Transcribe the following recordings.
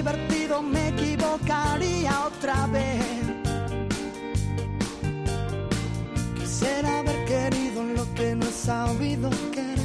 divertido, me equivocaría otra vez. Quisiera haber querido lo que no he sabido querer.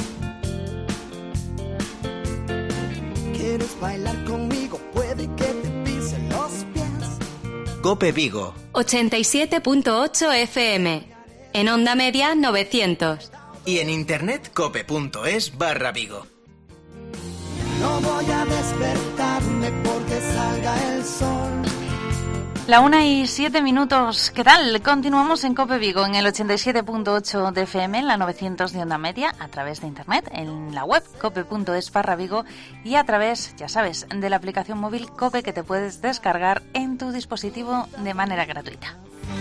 ¿Quieres bailar conmigo? Puede que te pise los pies. COPE Vigo 87.8 FM. En onda media 900. Y en internet cope.es/Vigo. No voy a despertarme porque salga el sol. La 1:07. ¿Qué tal? Continuamos en COPE Vigo en el 87.8 de FM, en la 900 de onda media, a través de internet, en la web cope.es/Vigo y a través, ya sabes, de la aplicación móvil COPE que te puedes descargar en tu dispositivo de manera gratuita.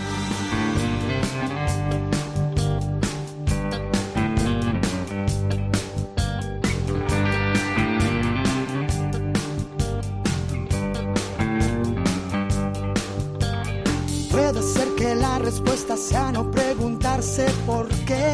Puede ser que la respuesta sea no preguntarse por qué.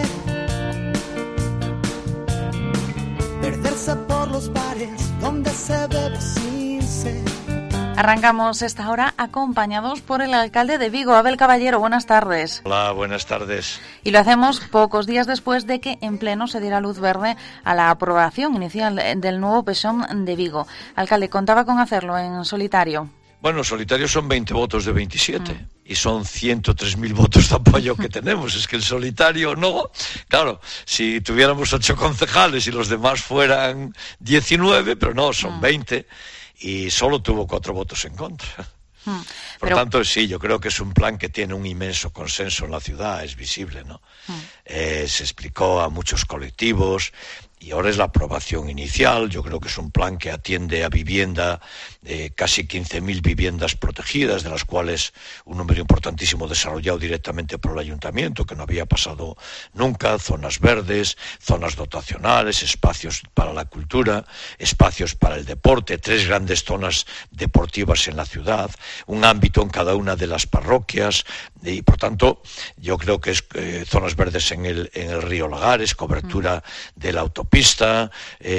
Perderse por los bares donde se bebe sin sed. Arrancamos esta hora acompañados por el alcalde de Vigo, Abel Caballero. Buenas tardes. Hola, buenas tardes. Y lo hacemos pocos días después de que en pleno se diera luz verde a la aprobación inicial del nuevo PSOM de Vigo. Alcalde, ¿contaba con hacerlo en solitario? Bueno, solitario son 20 votos de 27 y son 103.000 votos de apoyo que tenemos. Es que el solitario no. Claro, si tuviéramos 8 concejales y los demás fueran 19, pero no, son 20 y solo tuvo 4 votos en contra. Por tanto, sí, yo creo que es un plan que tiene un inmenso consenso en la ciudad, es visible, ¿no? Se explicó a muchos colectivos y ahora es la aprobación inicial. Yo creo que es un plan que atiende a vivienda, casi 15.000 viviendas protegidas, de las cuales un número importantísimo desarrollado directamente por el ayuntamiento, que no había pasado nunca, zonas verdes, zonas dotacionales, espacios para la cultura, espacios para el deporte, 3 grandes zonas deportivas en la ciudad, un ámbito en cada una de las parroquias, y por tanto yo creo que es zonas verdes en el río Lagares, cobertura de la autopista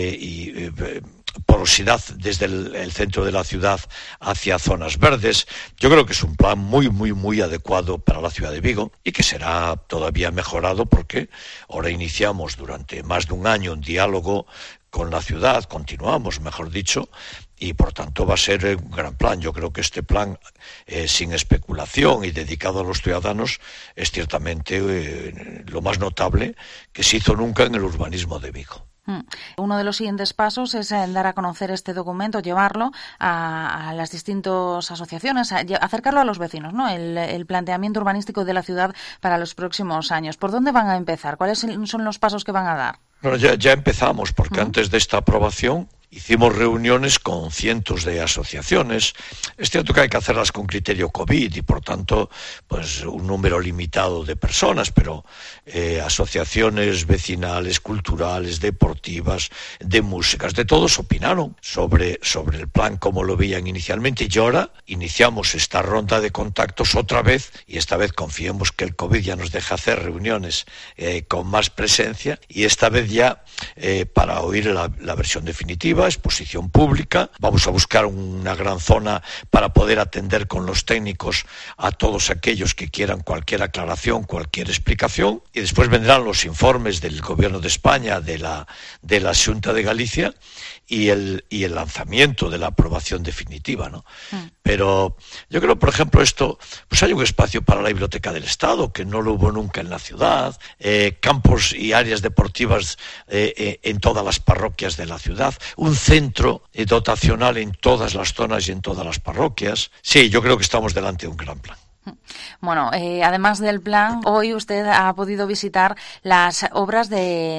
y porosidad desde el centro de la ciudad hacia zonas verdes. Yo creo que es un plan muy adecuado para la ciudad de Vigo y que será todavía mejorado porque ahora iniciamos durante más de un año un diálogo con la ciudad, continuamos, mejor dicho, y por tanto va a ser un gran plan. Yo creo que este plan, sin especulación y dedicado a los ciudadanos, es ciertamente lo más notable que se hizo nunca en el urbanismo de Vigo. Uno de los siguientes pasos es dar a conocer este documento, llevarlo a las distintas asociaciones, acercarlo a los vecinos, ¿no? El planteamiento urbanístico de la ciudad para los próximos años. ¿Por dónde van a empezar? ¿Cuáles son los pasos que van a dar? Bueno, ya empezamos, porque antes de esta aprobación hicimos reuniones con cientos de asociaciones. Es cierto que hay que hacerlas con criterio COVID y, por tanto, pues un número limitado de personas, pero asociaciones vecinales, culturales, deportivas, de músicas, de todos opinaron sobre el plan como lo veían inicialmente. Y ahora iniciamos esta ronda de contactos otra vez, y esta vez confiemos que el COVID ya nos deja hacer reuniones con más presencia, y esta vez ya para oír la versión definitiva, exposición pública. Vamos a buscar una gran zona para poder atender con los técnicos a todos aquellos que quieran cualquier aclaración, cualquier explicación, y después vendrán los informes del Gobierno de España, de la Xunta de Galicia, y el lanzamiento de la aprobación definitiva, ¿no? Pero yo creo, por ejemplo, esto, pues hay un espacio para la Biblioteca del Estado, que no lo hubo nunca en la ciudad, campos y áreas deportivas en todas las parroquias de la ciudad, un centro dotacional en todas las zonas y en todas las parroquias. Sí, yo creo que estamos delante de un gran plan. Bueno, además del plan, hoy usted ha podido visitar las obras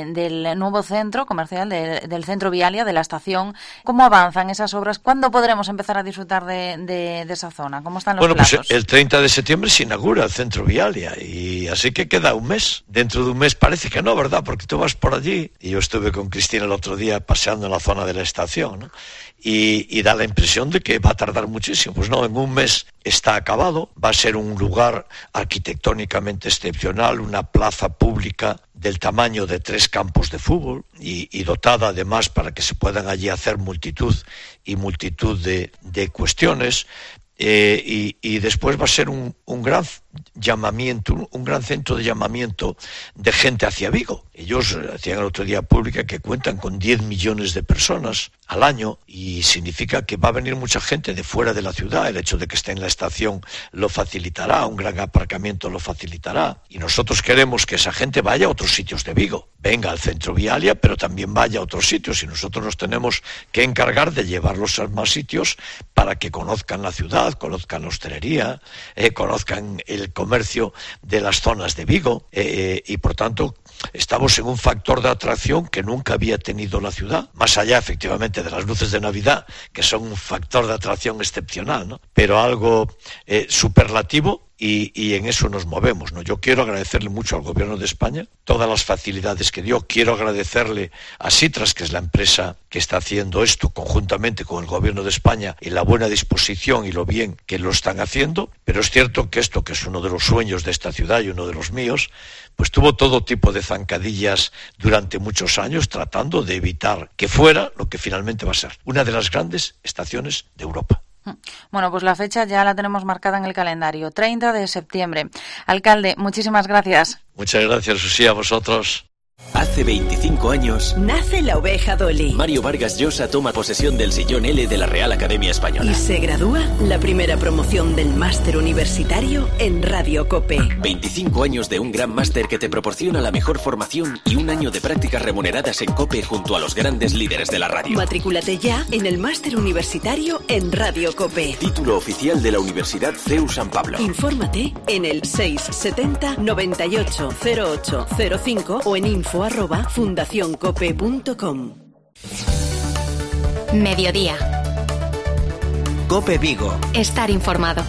del nuevo centro comercial, del centro Vialia, de la estación. ¿Cómo avanzan esas obras? ¿Cuándo podremos empezar a disfrutar de esa zona? ¿Cómo están los plazos? Pues el 30 de septiembre se inaugura el centro Vialia, y así que queda un mes. Dentro de un mes parece que no, ¿verdad? Porque tú vas por allí, y yo estuve con Cristina el otro día paseando en la zona de la estación, ¿no? Y da la impresión de que va a tardar muchísimo. Pues no, en un mes está acabado. Va a ser un lugar arquitectónicamente excepcional, una plaza pública del tamaño de 3 campos de fútbol y dotada además para que se puedan allí hacer multitud de cuestiones. Y después va a ser un gran llamamiento, un gran centro de llamamiento de gente hacia Vigo. Ellos hacían el otro día pública que cuentan con 10 millones de personas al año y significa que va a venir mucha gente de fuera de la ciudad. El hecho de que esté en la estación lo facilitará, un gran aparcamiento lo facilitará, y nosotros queremos que esa gente vaya a otros sitios de Vigo, venga al centro Vialia, pero también vaya a otros sitios, y nosotros nos tenemos que encargar de llevarlos a más sitios para que conozcan la ciudad, conozcan la hostelería, conozcan el comercio de las zonas de Vigo, y por tanto estamos en un factor de atracción que nunca había tenido la ciudad, más allá efectivamente de las luces de Navidad, que son un factor de atracción excepcional, ¿no? Pero algo superlativo. Y en eso nos movemos, ¿no? Yo quiero agradecerle mucho al Gobierno de España todas las facilidades que dio. Quiero agradecerle a Sitras, que es la empresa que está haciendo esto conjuntamente con el Gobierno de España, y la buena disposición y lo bien que lo están haciendo. Pero es cierto que esto, que es uno de los sueños de esta ciudad y uno de los míos, pues tuvo todo tipo de zancadillas durante muchos años tratando de evitar que fuera lo que finalmente va a ser una de las grandes estaciones de Europa. Bueno, pues la fecha ya la tenemos marcada en el calendario, 30 de septiembre. Alcalde, muchísimas gracias. Muchas gracias, Susi, a vosotros. Hace 25 años nace la oveja Dolly. Mario Vargas Llosa toma posesión del sillón L de la Real Academia Española. Y se gradúa la primera promoción del máster universitario en Radio COPE. 25 años de un gran máster que te proporciona la mejor formación y un año de prácticas remuneradas en COPE junto a los grandes líderes de la radio. Matrículate ya en el máster universitario en Radio COPE. Título oficial de la Universidad CEU San Pablo. Infórmate en el 670 98 08 05 o en info@fundacioncope.com. Mediodía. COPE Vigo. Estar informado.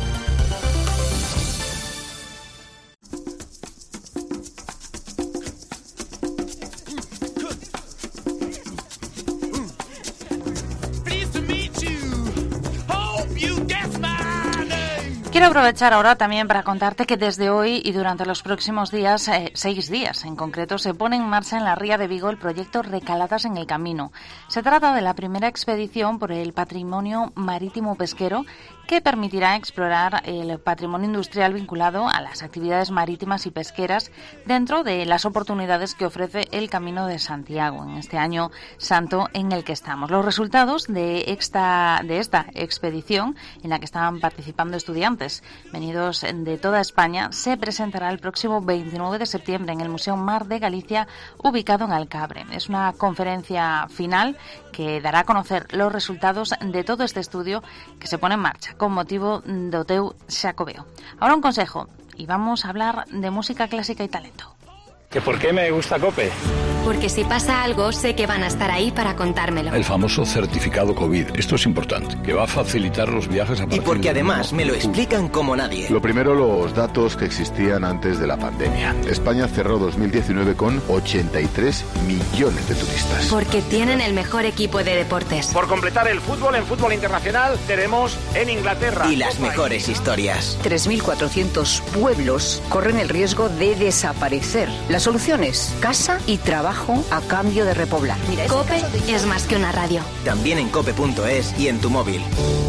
Quiero aprovechar ahora también para contarte que desde hoy y durante los próximos días, 6 días en concreto, se pone en marcha en la Ría de Vigo el proyecto Recaladas en el Camino. Se trata de la primera expedición por el patrimonio marítimo pesquero que permitirá explorar el patrimonio industrial vinculado a las actividades marítimas y pesqueras dentro de las oportunidades que ofrece el Camino de Santiago en este año santo en el que estamos. Los resultados de esta expedición, en la que estaban participando estudiantes venidos de toda España, se presentará el próximo 29 de septiembre en el Museo Mar de Galicia, ubicado en Alcabre. Es una conferencia final que dará a conocer los resultados de todo este estudio que se pone en marcha con motivo do teu Xacobeo. Ahora un consejo, y vamos a hablar de música clásica y talento. ¿Que por qué me gusta COPE? Porque si pasa algo, sé que van a estar ahí para contármelo. El famoso certificado COVID. Esto es importante, que va a facilitar los viajes a partir Y porque además me lo explican como nadie. Lo primero, los datos que existían antes de la pandemia. España cerró 2019 con 83 millones de turistas. Porque tienen el mejor equipo de deportes. Por completar el fútbol, en fútbol internacional tenemos en Inglaterra. Y las mejores historias. 3.400 pueblos corren el riesgo de desaparecer. La solución es casa y trabajo a cambio de repoblar. COPE es más que una radio. También en cope.es y en tu móvil.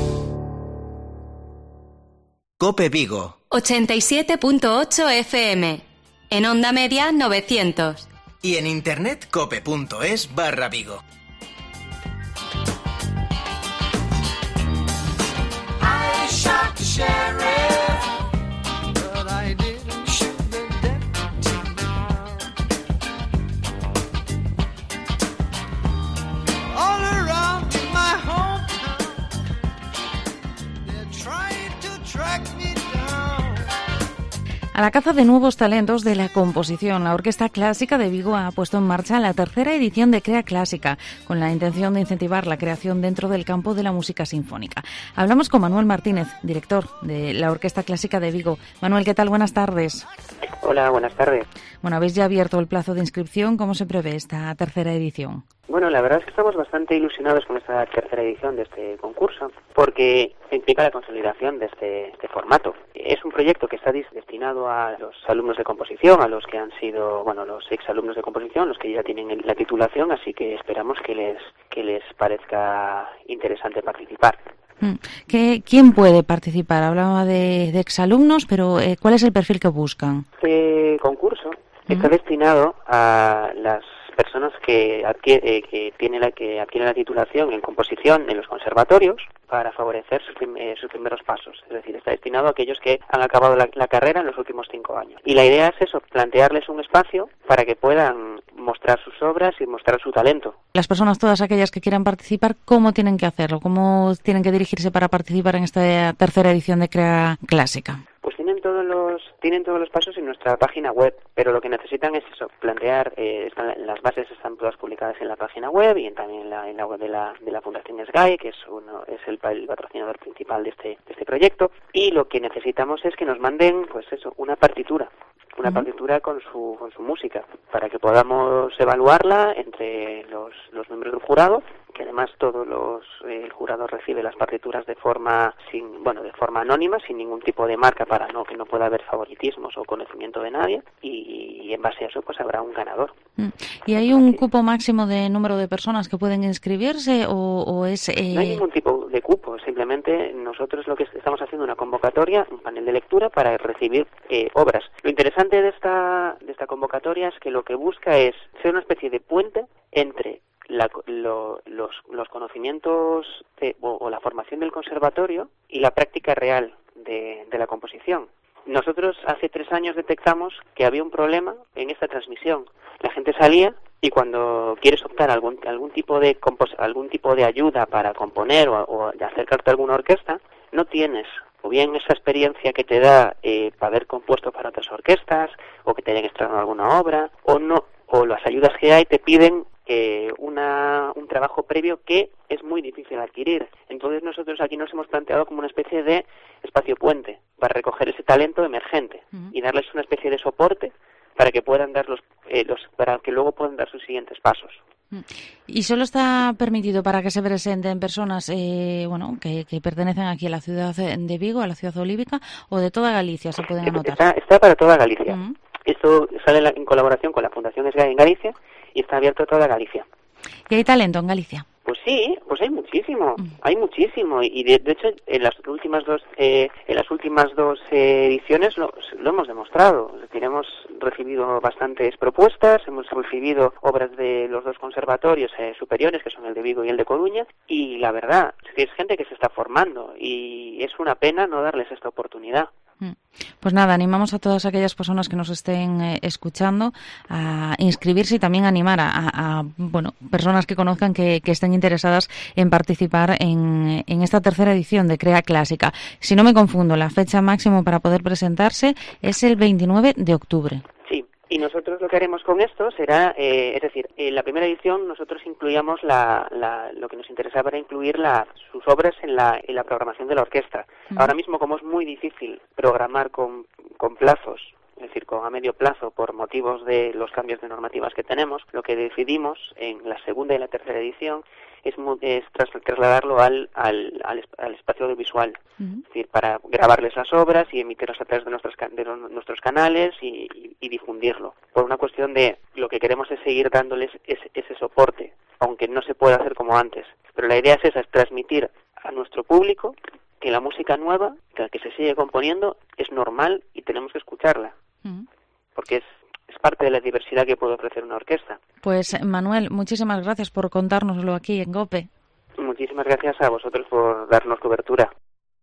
COPE Vigo. 87.8 FM. En onda media 900. Y en internet cope.es/Vigo. I shot the sheriff, but I didn't shoot the deputy. All around my hometown, they're trying to track me down. A la caza de nuevos talentos de la composición, la Orquesta Clásica de Vigo ha puesto en marcha la tercera edición de Crea Clásica, con la intención de incentivar la creación dentro del campo de la música sinfónica. Hablamos con Manuel Martínez, director de la Orquesta Clásica de Vigo. Manuel, ¿qué tal? Buenas tardes. Hola, buenas tardes. Bueno, habéis ya abierto el plazo de inscripción. ¿Cómo se prevé esta tercera edición? Bueno, la verdad es que estamos bastante ilusionados con esta tercera edición de este concurso, porque implica la consolidación de este formato. Es un proyecto que está destinado a los alumnos de composición, a los que han sido, los exalumnos de composición, los que ya tienen la titulación, así que esperamos que les parezca interesante participar. ¿Quién puede participar? Hablaba de exalumnos, pero ¿cuál es el perfil que buscan? Este concurso está destinado a las personas que adquieren la titulación en composición en los conservatorios para favorecer sus primeros pasos. Es decir, está destinado a aquellos que han acabado la carrera en los últimos 5 años. Y la idea es eso, plantearles un espacio para que puedan mostrar sus obras y mostrar su talento. Las personas, todas aquellas que quieran participar, ¿cómo tienen que hacerlo? ¿Cómo tienen que dirigirse para participar en esta tercera edición de Crea Clásica? Pues tienen todos los pasos en nuestra página web, pero lo que necesitan es eso, plantear, las bases están todas publicadas en la página web y también en la web de la Fundación SGAE, que es el patrocinador principal de este proyecto, y lo que necesitamos es que nos manden, pues eso, una partitura con su música, para que podamos evaluarla entre los miembros del jurado, que además el jurado recibe las partituras de forma anónima, sin ningún tipo de marca, para que no pueda haber favoritismos o conocimiento de nadie, y en base a eso pues habrá un ganador. ¿Y hay un cupo máximo de número de personas que pueden inscribirse o es...? No hay ningún tipo de cupo, simplemente nosotros lo que estamos haciendo una convocatoria, un panel de lectura para recibir obras. Lo interesante de esta convocatoria es que lo que busca es ser una especie de puente entre los conocimientos o la formación del conservatorio y la práctica real de la composición. Nosotros hace 3 años detectamos que había un problema en esta transmisión. La gente salía y cuando quieres optar a algún tipo de ayuda para componer o acercarte a alguna orquesta, no tienes o bien esa experiencia que te da para haber compuesto para otras orquestas o que te hayan estrenado alguna obra, o las ayudas que hay te piden un trabajo previo que es muy difícil de adquirir. Entonces nosotros aquí nos hemos planteado como una especie de espacio puente para recoger ese talento emergente y darles una especie de soporte para que puedan dar para que luego puedan dar sus siguientes pasos. ¿Y solo está permitido para que se presenten personas que pertenecen aquí a la ciudad de Vigo, a la ciudad olívica, o de toda Galicia se pueden anotar? Está para toda Galicia. Esto sale en colaboración con la Fundación SGAE en Galicia y está abierto a toda Galicia. ¿Y hay talento en Galicia? Pues sí, pues hay muchísimo, y de hecho en las últimas dos ediciones lo hemos demostrado. Es decir, hemos recibido bastantes propuestas, hemos recibido obras de los 2 conservatorios superiores, que son el de Vigo y el de Coruña, y la verdad es gente que se está formando y es una pena no darles esta oportunidad. Pues nada, animamos a todas aquellas personas que nos estén escuchando a inscribirse y también animar a personas que conozcan que estén interesadas en participar en esta tercera edición de Crea Clásica. Si no me confundo, la fecha máxima para poder presentarse es el 29 de octubre. Sí. Y nosotros lo que haremos con esto será, en la primera edición nosotros incluíamos lo que nos interesaba era incluir sus obras en la programación de la orquesta. Ahora mismo, como es muy difícil programar con plazos, es decir, a medio plazo, por motivos de los cambios de normativas que tenemos, lo que decidimos en la segunda y la tercera edición es trasladarlo al espacio audiovisual, es decir, para grabarles las obras y emitirlas a través de nuestros canales y difundirlo. Por una cuestión de lo que queremos es seguir dándoles ese soporte, aunque no se pueda hacer como antes. Pero la idea es esa, es transmitir a nuestro público que la música nueva, que la que se sigue componiendo, es normal y tenemos que escucharla, porque es parte de la diversidad que puede ofrecer una orquesta. Pues Manuel, muchísimas gracias por contárnoslo aquí en COPE. Muchísimas gracias a vosotros por darnos cobertura.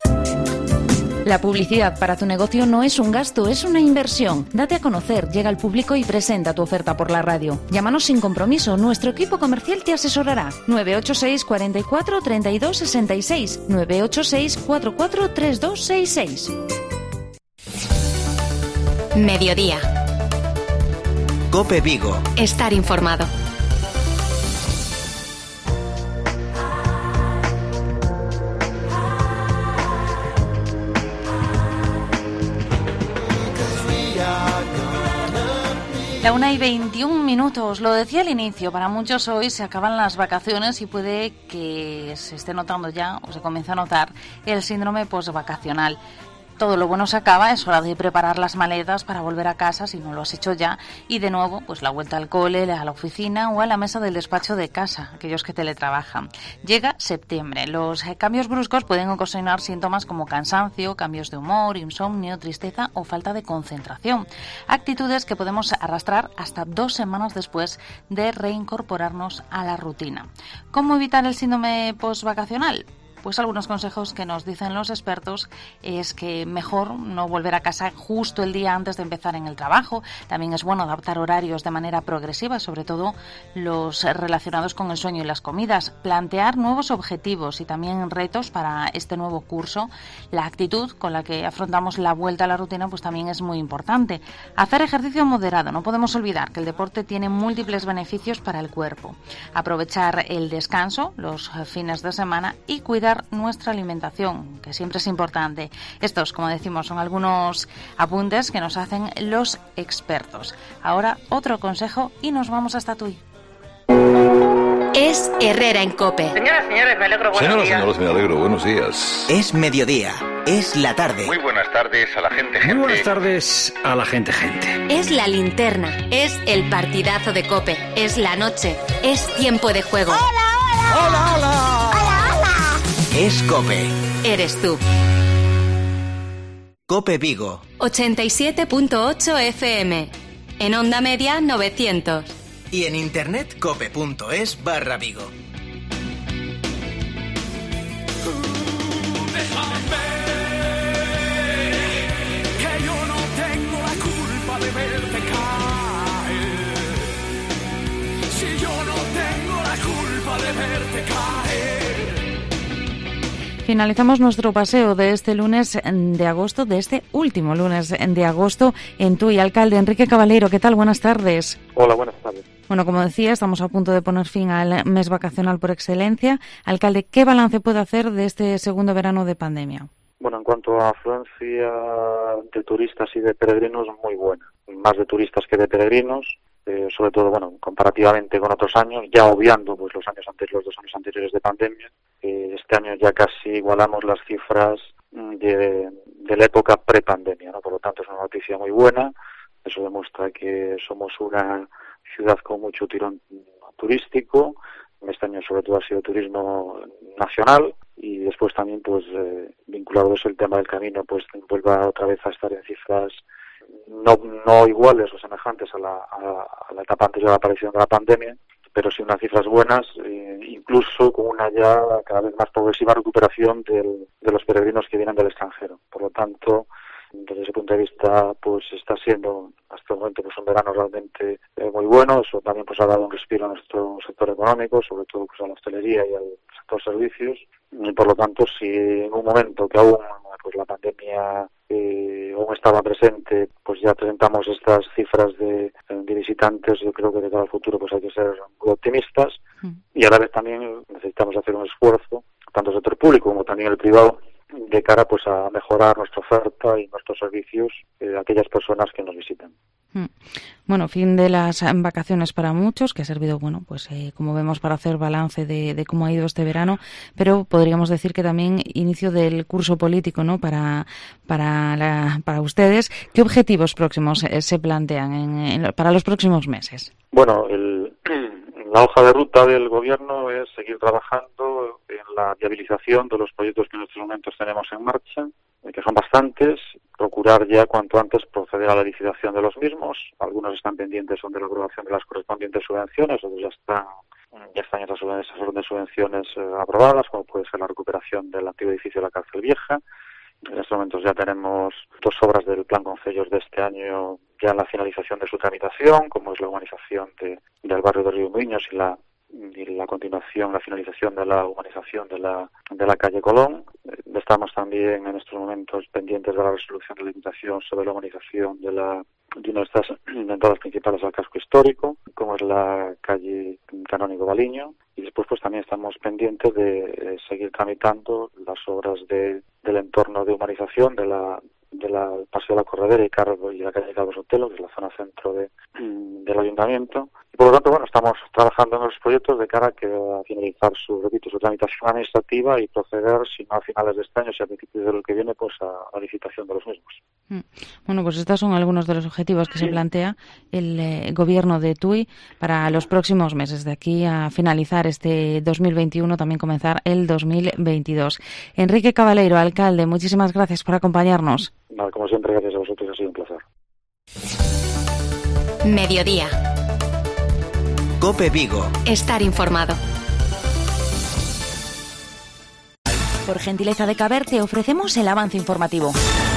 La publicidad para tu negocio no es un gasto, es una inversión. Date a conocer, llega al público y presenta tu oferta por la radio. Llámanos sin compromiso, nuestro equipo comercial te asesorará. 986 44 32 66, 986 44 32 66. Mediodía. COPE Vigo. Estar informado. La 1:21, lo decía al inicio, para muchos hoy se acaban las vacaciones y puede que se esté notando ya o se comience a notar el síndrome postvacacional. Todo lo bueno se acaba, es hora de preparar las maletas para volver a casa si no lo has hecho ya y de nuevo pues la vuelta al cole, a la oficina o a la mesa del despacho de casa, aquellos que teletrabajan. Llega septiembre, los cambios bruscos pueden ocasionar síntomas como cansancio, cambios de humor, insomnio, tristeza o falta de concentración, actitudes que podemos arrastrar hasta 2 semanas después de reincorporarnos a la rutina. ¿Cómo evitar el síndrome postvacacional? Pues algunos consejos que nos dicen los expertos es que mejor no volver a casa justo el día antes de empezar en el trabajo. También es bueno adaptar horarios de manera progresiva, sobre todo los relacionados con el sueño y las comidas. Plantear nuevos objetivos y también retos para este nuevo curso. La actitud con la que afrontamos la vuelta a la rutina pues también es muy importante. Hacer ejercicio moderado. No podemos olvidar que el deporte tiene múltiples beneficios para el cuerpo. Aprovechar el descanso los fines de semana y cuidar nuestra alimentación, que siempre es importante. Estos, como decimos, son algunos apuntes que nos hacen los expertos. Ahora otro consejo y nos vamos hasta Tui. Es Herrera en COPE. Señoras, señores, me alegro, buenos días. Señoras, me alegro, buenos días. Es mediodía, es la tarde. Muy buenas tardes a la gente. Muy buenas tardes a la gente. Es la linterna, es el partidazo de COPE, es la noche, es tiempo de juego. ¡Hola! Es COPE. Eres tú. COPE Vigo. 87.8 FM. En onda media 900. Y en internet cope.es/Vigo. Déjame, que yo no tengo la culpa de verte caer. Si yo no tengo la culpa de verte caer. Finalizamos nuestro paseo de este lunes de agosto, de este último lunes de agosto en Tui. Alcalde Enrique Caballero, ¿qué tal? Buenas tardes. Hola, buenas tardes. Bueno, como decía, estamos a punto de poner fin al mes vacacional por excelencia. Alcalde, ¿qué balance puede hacer de este segundo verano de pandemia? Bueno, en cuanto a afluencia de turistas y de peregrinos, muy buena. Más de turistas que de peregrinos, sobre todo, bueno, comparativamente con otros años, ya obviando pues los 2 años anteriores de pandemia. Este año ya casi igualamos las cifras de la época prepandemia, ¿no? Por lo tanto, es una noticia muy buena. Eso demuestra que somos una ciudad con mucho tirón turístico. Este año, sobre todo, ha sido turismo nacional. Y después también, pues, vinculado es el tema del camino, pues vuelva otra vez a estar en cifras no iguales o semejantes a la etapa anterior a la aparición de la pandemia, pero sí unas cifras buenas, incluso con una ya cada vez más progresiva recuperación de los peregrinos que vienen del extranjero. Por lo tanto, desde ese punto de vista, pues está siendo hasta el momento pues un verano realmente muy bueno. Eso también pues ha dado un respiro a nuestro sector económico, sobre todo pues a la hostelería y al sector servicios. Y por lo tanto, si en un momento que aún pues la pandemia aún estaba presente, pues ya presentamos estas cifras de visitantes, yo creo que de cara al futuro pues hay que ser muy optimistas. Y a la vez también necesitamos hacer un esfuerzo, tanto el sector público como también el privado, de cara pues a mejorar nuestra oferta y nuestros servicios a aquellas personas que nos visitan. Bueno, fin de las vacaciones para muchos, que ha servido, bueno, pues como vemos, para hacer balance de cómo ha ido este verano, pero podríamos decir que también inicio del curso político, ¿no? Para ustedes. ¿Qué objetivos próximos se plantean para los próximos meses? Bueno, la hoja de ruta del Gobierno es seguir trabajando en la viabilización de los proyectos que en estos momentos tenemos en marcha, que son bastantes, procurar ya cuanto antes proceder a la licitación de los mismos. Algunos están pendientes de la aprobación de las correspondientes subvenciones, otros ya están esas órdenes de subvenciones aprobadas, como puede ser la recuperación del antiguo edificio de la Cárcel Vieja. En estos momentos ya tenemos 2 obras del Plan Concellos de este año ya en la finalización de su tramitación, como es la humanización del barrio de Río Muiños y la continuación, la finalización de la humanización de la calle Colón. Estamos también en estos momentos pendientes de la resolución de la Diputación sobre la humanización de una de estas entradas principales al casco histórico, como es la calle Canónigo Baliño. Y después pues también estamos pendientes de seguir tramitando las obras del entorno de humanización de la del Paseo de la Corredera y la calle Calvo Sotelo, que es la zona centro del ayuntamiento. Y por lo tanto, bueno, estamos trabajando en los proyectos de cara a finalizar su tramitación administrativa y proceder, si no a finales de este año, si a principios del que viene, pues a licitación de los mismos. Bueno, pues estos son algunos de los objetivos que se plantea el gobierno de Tui para los próximos meses, de aquí a finalizar este 2021, también comenzar el 2022. Enrique Cabaleiro, alcalde, muchísimas gracias por acompañarnos. Nada, como siempre, gracias a vosotros, ha sido un placer. Mediodía. COPE Vigo. Estar informado. Por gentileza de Caber te ofrecemos el avance informativo.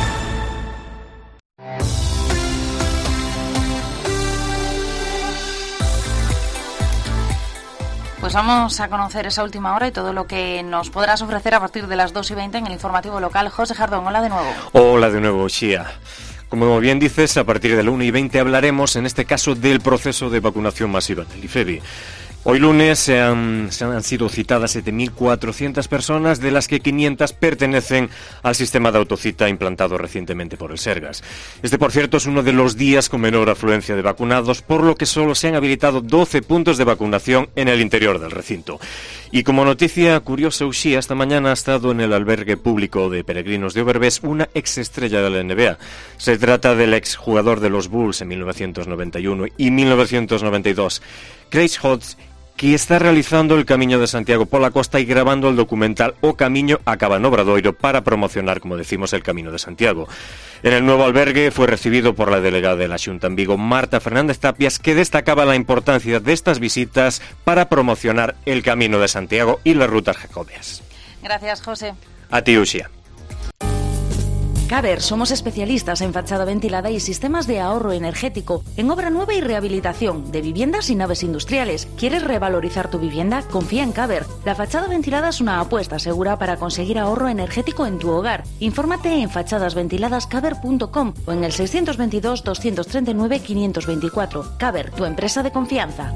Pues vamos a conocer esa última hora y todo lo que nos podrás ofrecer a partir de las 2:20 en el informativo local. José Jardón, hola de nuevo. Hola de nuevo, Xia. Como bien dices, a partir de la 1:20 hablaremos, en este caso, del proceso de vacunación masiva en el IFEBI. Hoy lunes se han sido citadas 7.400 personas, de las que 500 pertenecen al sistema de autocita implantado recientemente por el Sergas. Este, por cierto, es uno de los días con menor afluencia de vacunados, por lo que solo se han habilitado 12 puntos de vacunación en el interior del recinto. Y como noticia curiosa, Uxía, esta mañana ha estado en el albergue público de peregrinos de Overbés una exestrella de la NBA. Se trata del exjugador de los Bulls en 1991 y 1992, Craig Hodges, que está realizando el Camiño de Santiago pola costa y grabando el documental O Camiño a Cabanobradoiro para promocionar, como decimos, el Camino de Santiago. En el nuevo albergue fue recibido por la delegada de la Xunta en Vigo, Marta Fernández Tapias, que destacaba la importancia de estas visitas para promocionar el Camino de Santiago y las rutas jacobeas. Gracias, José. A ti, Uxía. Caber, somos especialistas en fachada ventilada y sistemas de ahorro energético, en obra nueva y rehabilitación de viviendas y naves industriales. ¿Quieres revalorizar tu vivienda? Confía en Caber. La fachada ventilada es una apuesta segura para conseguir ahorro energético en tu hogar. Infórmate en fachadasventiladascaber.com o en el 622 239 524. Caber, tu empresa de confianza.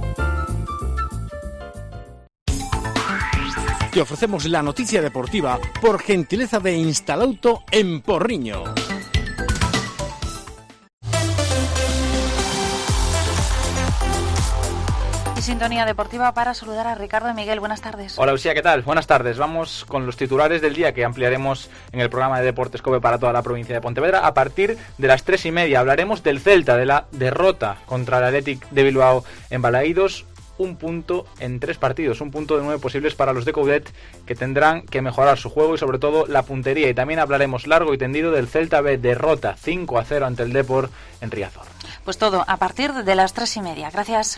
Te ofrecemos la noticia deportiva por gentileza de Instalauto en Porriño. Y sintonía deportiva para saludar a Ricardo y Miguel. Buenas tardes. Hola, Uxía, ¿qué tal? Buenas tardes. Vamos con los titulares del día que ampliaremos en el programa de Deportes COPE para toda la provincia de Pontevedra. A partir de las 3:30 hablaremos del Celta, de la derrota contra el Athletic de Bilbao en Balaídos. Un punto en 3 partidos, un punto de 9 posibles para los de Coudet, que tendrán que mejorar su juego y sobre todo la puntería. Y también hablaremos largo y tendido del Celta B, derrota 5-0 ante el Depor en Riazor. Pues todo a partir de las 3:30. Gracias.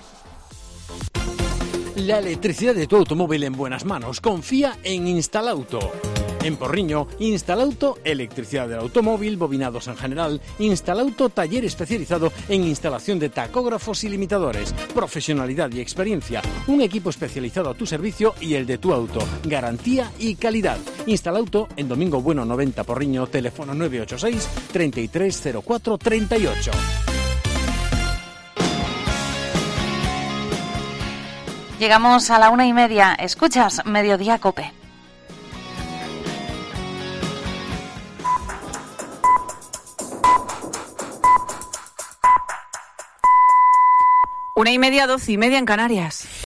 La electricidad de tu automóvil en buenas manos. Confía en Instalauto. En Porriño, Instalauto, electricidad del automóvil, bobinados en general. Instalauto, taller especializado en instalación de tacógrafos y limitadores. Profesionalidad y experiencia. Un equipo especializado a tu servicio y el de tu auto. Garantía y calidad. Instalauto, en Domingo Bueno 90 Porriño, teléfono 986 3304 38. Llegamos a la 1:30. Escuchas Mediodía COPE. Una y media, 12:30 en Canarias.